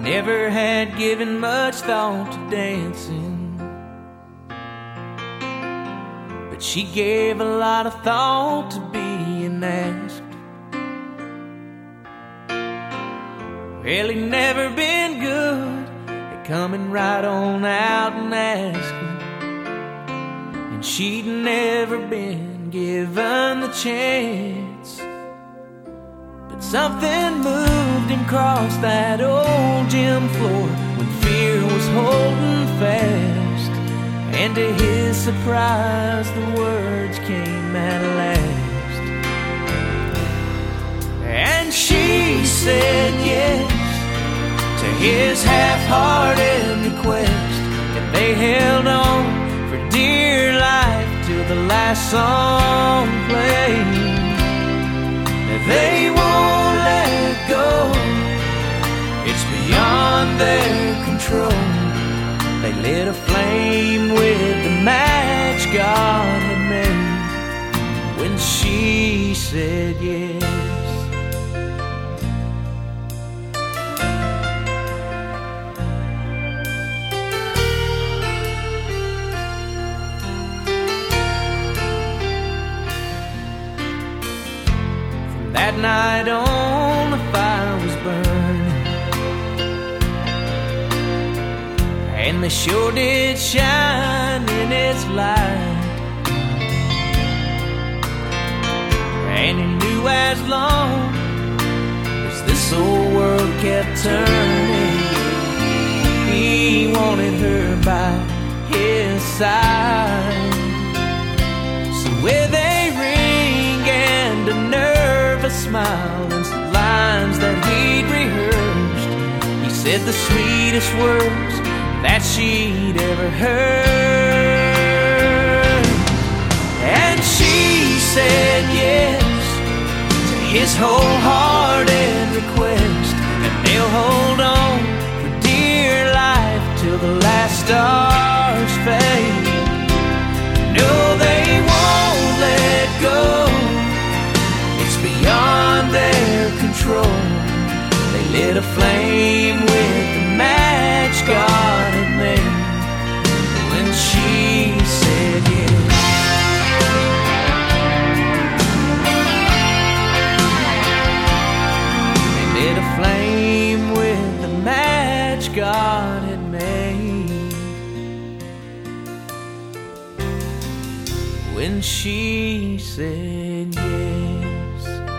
never had given much thought to dancing, but she gave a lot of thought to being asked. Well, he'd never been good at coming right on out and asking, and she'd never been given the chance. But something moved him across that old gym floor when fear was holding fast, and to his surprise the words came at last. And she said yes to his half-hearted request, and they held on for dear life till the last song played. They won't let go, it's beyond their control. They lit a flame with the match God had made when she said yes. That night on, the fire was burning, and they sure did shine in its light. And he knew as long as this old world kept turning, he wanted her by his side. So with a ring and a nervous smile and some lines that he'd rehearsed, he said the sweetest words that she'd ever heard. And she said yes to his wholehearted request, and they'll hold on for dear life till the last stars fade. No, they won't let go, it's beyond their control. They lit a flame with the match God had made when she said yes. They lit a flame with the match God had made when she said yes.